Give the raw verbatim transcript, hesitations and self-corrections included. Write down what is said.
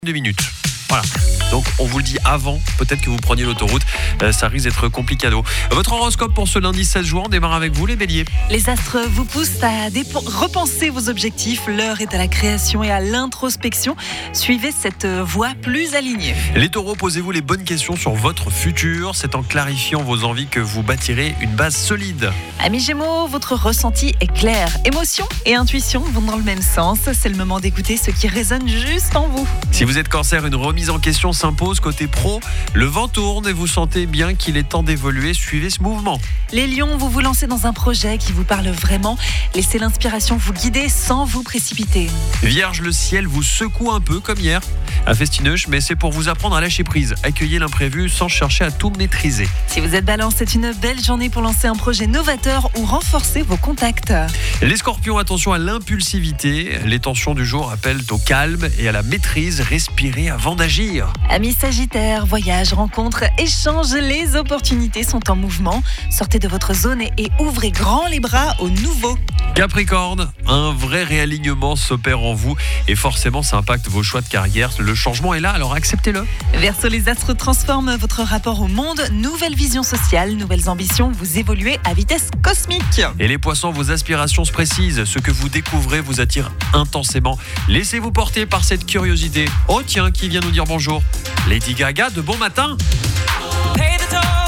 Deux minutes. Voilà. Donc on vous le dit avant, peut-être que vous preniez l'autoroute, euh, ça risque d'être complicado. Votre horoscope pour ce lundi seize juin, on démarre avec vous les béliers. Les astres vous poussent à dépo- repenser vos objectifs. L'heure est à la création et à l'introspection. Suivez cette voie plus alignée. Les taureaux, posez-vous les bonnes questions sur votre futur. C'est en clarifiant vos envies que vous bâtirez une base solide. Amis Gémeaux, votre ressenti est clair. Émotion et intuition vont dans le même sens. C'est le moment d'écouter ce qui résonne juste en vous. Si vous êtes cancer, une remise en question s'impose côté pro. Le vent tourne et vous sentez bien qu'il est temps d'évoluer. Suivez ce mouvement. Les lions, vous vous lancez dans un projet qui vous parle vraiment. Laissez l'inspiration vous guider sans vous précipiter. Vierge, le ciel vous secoue un peu comme hier à Festineuch, mais c'est pour vous apprendre à lâcher prise. Accueillez l'imprévu sans chercher à tout maîtriser. Si vous êtes balance, c'est une belle journée pour lancer un projet novateur ou renforcer vos contacts. Les scorpions, attention à l'impulsivité. Les tensions du jour appellent au calme et à la maîtrise. Respirez avant d'agir. Amis Sagittaires, voyages, rencontres, échanges, les opportunités sont en mouvement. Sortez de votre zone et, et ouvrez grand les bras au nouveau. Capricorne, un vrai réalignement s'opère en vous et forcément ça impacte vos choix de carrière. Le changement est là, alors acceptez-le. Verseau, les astres transforment votre rapport au monde. Nouvelle vision sociale, nouvelles ambitions, vous évoluez à vitesse cosmique. Et les poissons, vos aspirations se précisent. Ce que vous découvrez vous attire intensément. Laissez-vous porter par cette curiosité. Oh tiens, qui vient nous dire bonjour? Lady Gaga, de bon matin. Pay the toll.